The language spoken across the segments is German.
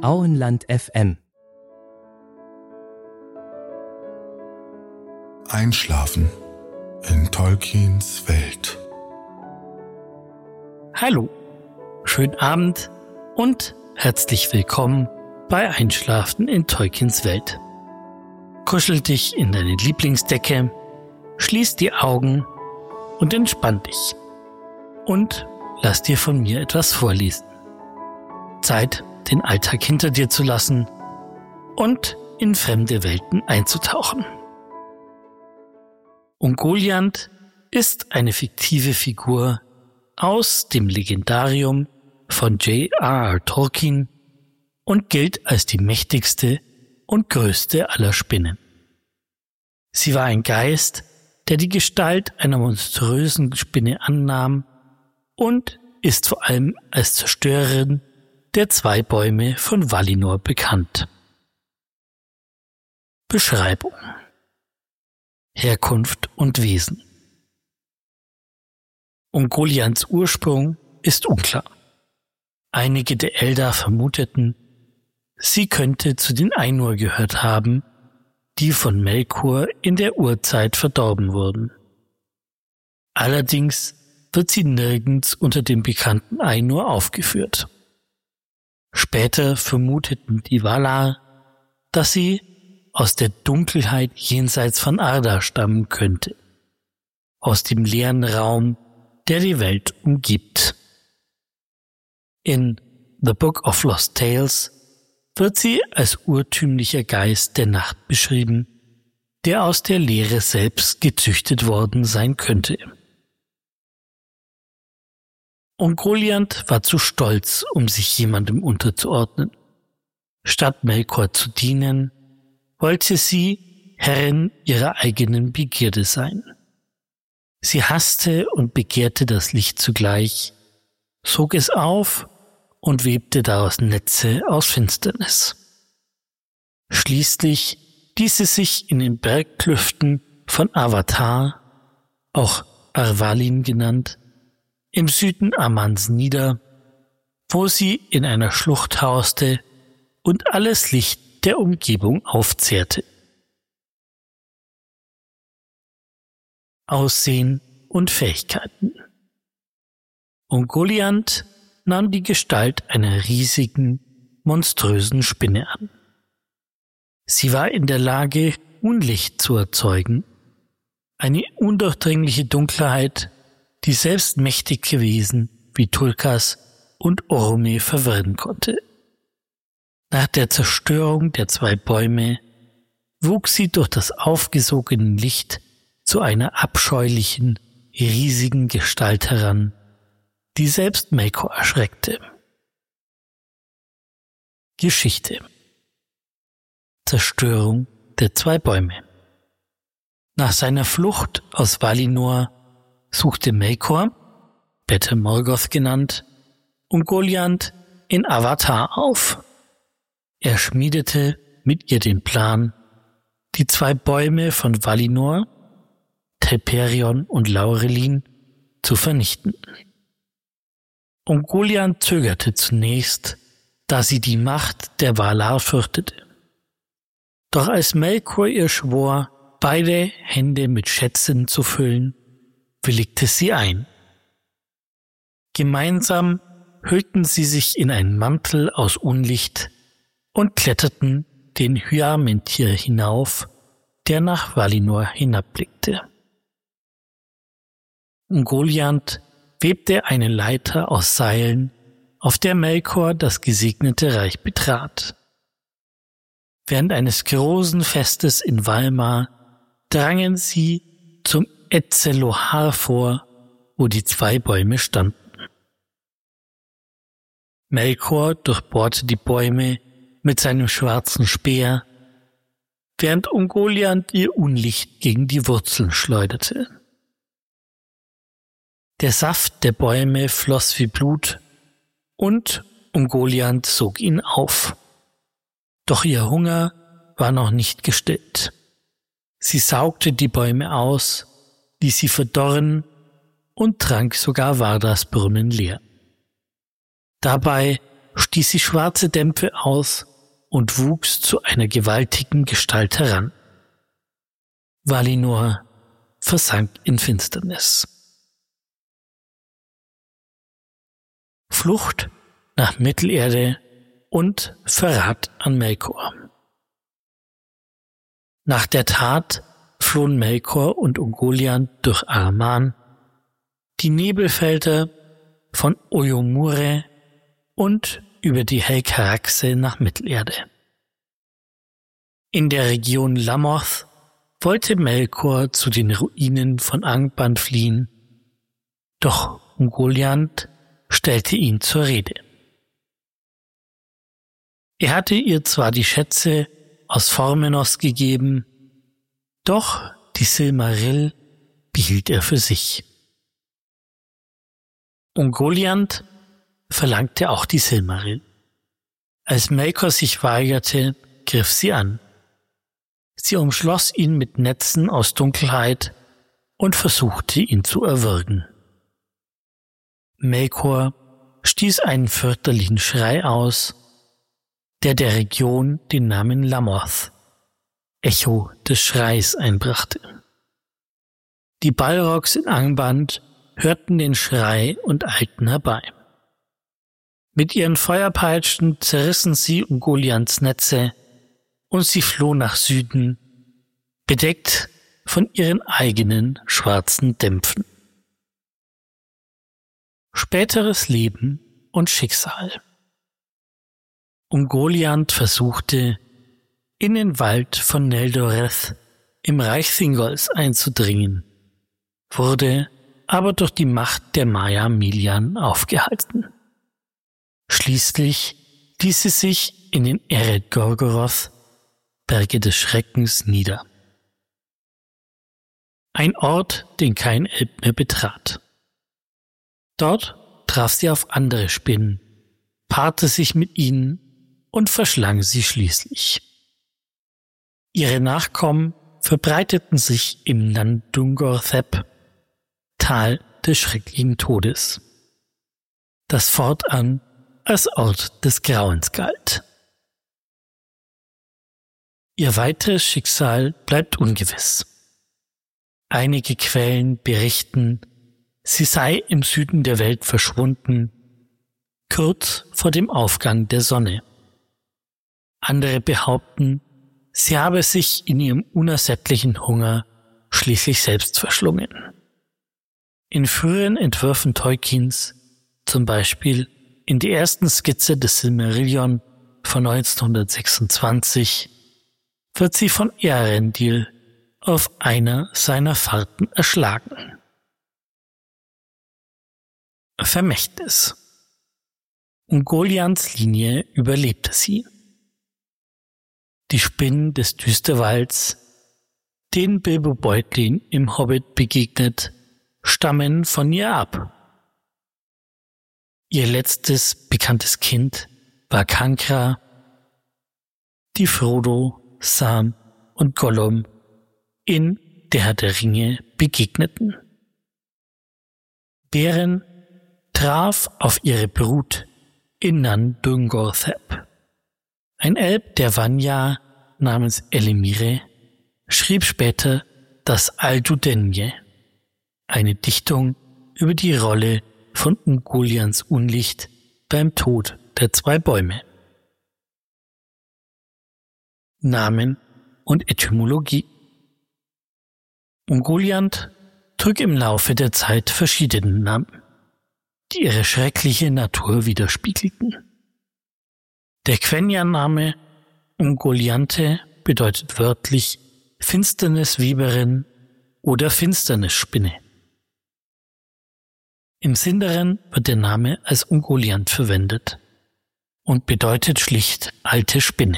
Auenland FM. Einschlafen in Tolkiens Welt. Hallo, schönen Abend und herzlich willkommen bei Einschlafen in Tolkiens Welt. Kuschel dich in deine Lieblingsdecke, schließ die Augen und entspann dich. Und lass dir von mir etwas vorlesen. Zeit, den Alltag hinter dir zu lassen und in fremde Welten einzutauchen. Ungoliant ist eine fiktive Figur aus dem Legendarium von J.R.R. Tolkien und gilt als die mächtigste und größte aller Spinnen. Sie war ein Geist, der die Gestalt einer monströsen Spinne annahm und ist vor allem als Zerstörerin der 2 Bäume von Valinor bekannt. Beschreibung: Herkunft und Wesen. Ungoliants Ursprung ist unklar. Einige der Eldar vermuteten, sie könnte zu den Ainur gehört haben, die von Melkor in der Urzeit verdorben wurden. Allerdings wird sie nirgends unter dem bekannten Ainur aufgeführt. Später vermuteten die Valar, dass sie aus der Dunkelheit jenseits von Arda stammen könnte, aus dem leeren Raum, der die Welt umgibt. In The Book of Lost Tales wird sie als urtümlicher Geist der Nacht beschrieben, der aus der Leere selbst gezüchtet worden sein könnte. Ungoliant war zu stolz, um sich jemandem unterzuordnen. Statt Melkor zu dienen, wollte sie Herrin ihrer eigenen Begierde sein. Sie hasste und begehrte das Licht zugleich, sog es auf und webte daraus Netze aus Finsternis. Schließlich ließ sie sich in den Bergklüften von Avatar, auch Arvalin genannt, im Süden Amans nieder, wo sie in einer Schlucht hauste und alles Licht der Umgebung aufzehrte. Aussehen und Fähigkeiten. Ungoliant nahm die Gestalt einer riesigen, monströsen Spinne an. Sie war in der Lage, Unlicht zu erzeugen, eine undurchdringliche Dunkelheit, die selbst mächtige Wesen wie Tulkas und Orome verwirren konnte. Nach der Zerstörung der 2 Bäume wuchs sie durch das aufgesogene Licht zu einer abscheulichen, riesigen Gestalt heran, die selbst Melkor erschreckte. Geschichte: Zerstörung der 2 Bäume. Nach seiner Flucht aus Valinor suchte Melkor, Bete Morgoth genannt, Ungoliant in Avatar auf. Er schmiedete mit ihr den Plan, die 2 Bäume von Valinor, Telperion und Laurelin, zu vernichten. Ungoliant zögerte zunächst, da sie die Macht der Valar fürchtete. Doch als Melkor ihr schwor, beide Hände mit Schätzen zu füllen, willigte sie ein. Gemeinsam hüllten sie sich in einen Mantel aus Unlicht und kletterten den Hyamentir hinauf, der nach Valinor hinabblickte. Ungoliant webte eine Leiter aus Seilen, auf der Melkor das gesegnete Reich betrat. Während eines großen Festes in Valmar drangen sie zum Etzelohar vor, wo die 2 Bäume standen. Melkor durchbohrte die Bäume mit seinem schwarzen Speer, während Ungoliant ihr Unlicht gegen die Wurzeln schleuderte. Der Saft der Bäume floss wie Blut und Ungoliant sog ihn auf. Doch ihr Hunger war noch nicht gestillt. Sie saugte die Bäume aus, ließ sie verdorren und trank sogar Vardas Brunnen leer. Dabei stieß sie schwarze Dämpfe aus und wuchs zu einer gewaltigen Gestalt heran. Valinor versank in Finsternis. Flucht nach Mittelerde und Verrat an Melkor. Nach der Tat flohen Melkor und Ungoliant durch Arman, die Nebelfelder von Oyomure und über die Helcaraxe nach Mittelerde. In der Region Lamoth wollte Melkor zu den Ruinen von Angband fliehen, doch Ungoliant stellte ihn zur Rede. Er hatte ihr zwar die Schätze aus Formenos gegeben, doch die Silmaril behielt er für sich. Ungoliant verlangte auch die Silmaril. Als Melkor sich weigerte, griff sie an. Sie umschloss ihn mit Netzen aus Dunkelheit und versuchte, ihn zu erwürgen. Melkor stieß einen fürchterlichen Schrei aus, der Region den Namen Lamoth, Echo des Schreis, einbrachte. Die Balrogs in Angband hörten den Schrei und eilten herbei. Mit ihren Feuerpeitschen zerrissen sie Ungoliants Netze und sie floh nach Süden, bedeckt von ihren eigenen schwarzen Dämpfen. Späteres Leben und Schicksal. Ungoliant versuchte, in den Wald von Neldoreth im Reich Thingolls einzudringen, wurde aber durch die Macht der Maya Milian aufgehalten. Schließlich ließ sie sich in den Eret Gorgoroth, Berge des Schreckens, nieder. Ein Ort, den kein Elb mehr betrat. Dort traf sie auf andere Spinnen, paarte sich mit ihnen und verschlang sie schließlich. Ihre Nachkommen verbreiteten sich im Nandungorthep, Tal des schrecklichen Todes, das fortan als Ort des Grauens galt. Ihr weiteres Schicksal bleibt ungewiss. Einige Quellen berichten, sie sei im Süden der Welt verschwunden, kurz vor dem Aufgang der Sonne. Andere behaupten, sie habe sich in ihrem unersättlichen Hunger schließlich selbst verschlungen. In früheren Entwürfen Tolkiens, zum Beispiel in der ersten Skizze des Silmarillion von 1926, wird sie von Eärendil auf einer seiner Fahrten erschlagen. Vermächtnis. Ungoliants Linie überlebte sie. Die Spinnen des Düsterwalds, denen Bilbo Beutlin im Hobbit begegnet, stammen von ihr ab. Ihr letztes bekanntes Kind war Kankra, die Frodo, Sam und Gollum in Der Herr der Ringe begegneten. Beren traf auf ihre Brut in Nandungorthep. Ein Elb der Vanya namens Elimire schrieb später das Aldudenje, eine Dichtung über die Rolle von Ungoliants Unlicht beim Tod der zwei Bäume. Namen und Etymologie. Ungoliant trug im Laufe der Zeit verschiedene Namen, die ihre schreckliche Natur widerspiegelten. Der Quenya-Name Ungoliante bedeutet wörtlich Finsternisweberin oder Finsternisspinne. Im Sinderen wird der Name als Ungoliant verwendet und bedeutet schlicht alte Spinne.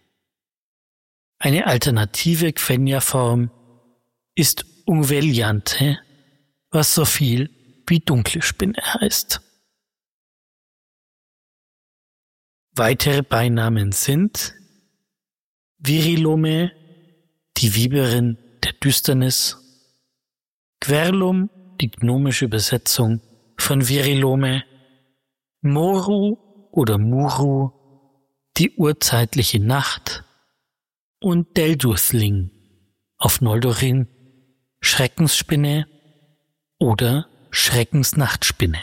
Eine alternative Quenya-Form ist Ungveliante, was so viel wie dunkle Spinne heißt. Weitere Beinamen sind Virilome, die Weberin der Düsternis, Querlum, die gnomische Übersetzung von Virilome, Moru, oder Muru, die urzeitliche Nacht und Delduthling, auf Noldorin Schreckensspinne oder Schreckensnachtspinne.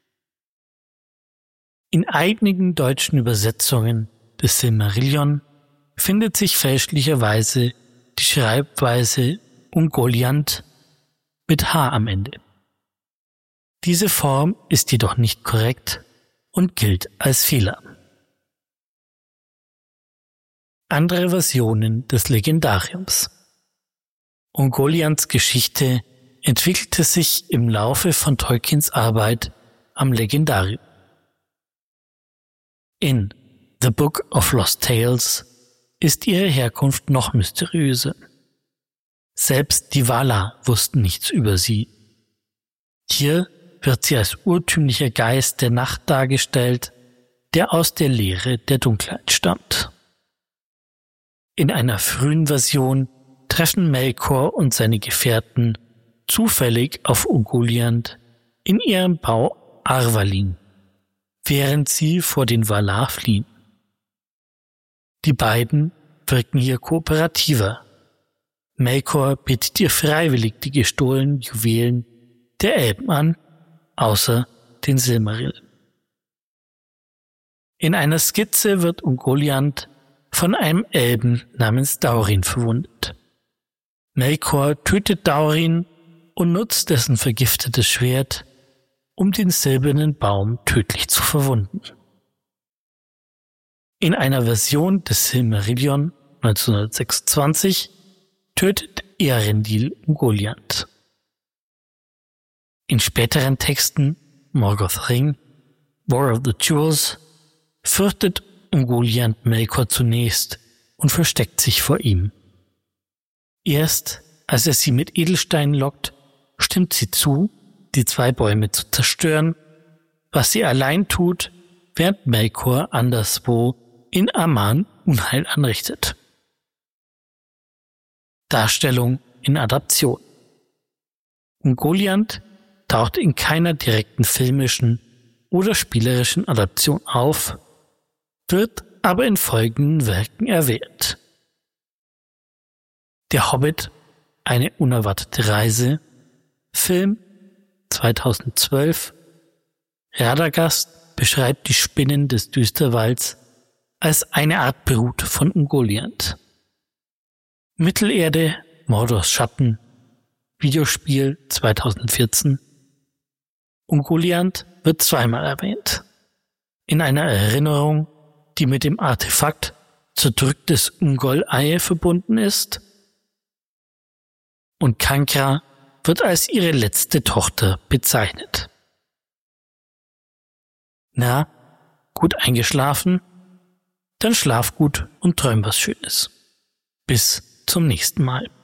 In einigen deutschen Übersetzungen des Silmarillion findet sich fälschlicherweise die Schreibweise Ungoliant mit H am Ende. Diese Form ist jedoch nicht korrekt und gilt als Fehler. Andere Versionen des Legendariums. Ungoliants Geschichte entwickelte sich im Laufe von Tolkiens Arbeit am Legendarium. In The Book of Lost Tales ist ihre Herkunft noch mysteriöser. Selbst die Valar wussten nichts über sie. Hier wird sie als urtümlicher Geist der Nacht dargestellt, der aus der Leere der Dunkelheit stammt. In einer frühen Version treffen Melkor und seine Gefährten zufällig auf Ungoliant in ihrem Bau Arvalin, während sie vor den Valar fliehen. Die beiden wirken hier kooperativer. Melkor bietet ihr freiwillig die gestohlenen Juwelen der Elben an, außer den Silmaril. In einer Skizze wird Ungoliant von einem Elben namens Daurin verwundet. Melkor tötet Daurin und nutzt dessen vergiftetes Schwert, um den silbernen Baum tödlich zu verwunden. In einer Version des Silmarillion 1926 tötet Eärendil Ungoliant. In späteren Texten, Morgoth Ring, War of the Jewels, fürchtet Ungoliant Melkor zunächst und versteckt sich vor ihm. Erst als er sie mit Edelsteinen lockt, stimmt sie zu, die 2 Bäume zu zerstören, was sie allein tut, während Melkor anderswo in Aman Unheil anrichtet. Darstellung in Adaption. Ungoliant taucht in keiner direkten filmischen oder spielerischen Adaption auf, wird aber in folgenden Werken erwähnt: Der Hobbit, eine unerwartete Reise, Film 2012. Radagast beschreibt die Spinnen des Düsterwalds als eine Art Brut von Ungoliant. Mittelerde, Mordors Schatten, Videospiel 2014. Ungoliant wird zweimal erwähnt. In einer Erinnerung, die mit dem Artefakt zerdrücktes Ungol-Ei verbunden ist, und Kankra wird als ihre letzte Tochter bezeichnet. Na, gut eingeschlafen? Dann schlaf gut und träum was Schönes. Bis zum nächsten Mal.